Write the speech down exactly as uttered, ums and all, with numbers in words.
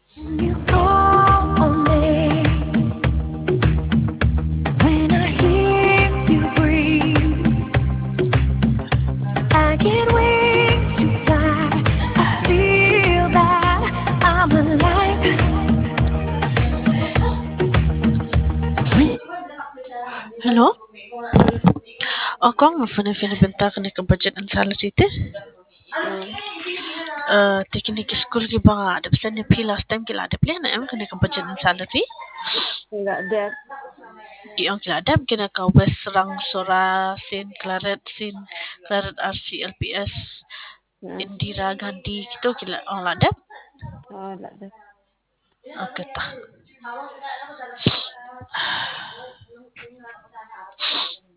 You call on me when I hear you breathe. I get wings to fly. I feel that I'm alive. Hello? Ako nga fana fina benta ka ni ka budget ang sala city. Mm. Uh, teknik school ki ba ada pesan ni pi last time kila ada plan em ka ni ka budget ang salary. Enggak ada. Ki ang kila ada kina ka West Rang Sora Sin Claret Sin Claret R C L P S Mm. Indira Gandhi gitu kila ang ladap. Oh, enggak ada. Okay ta.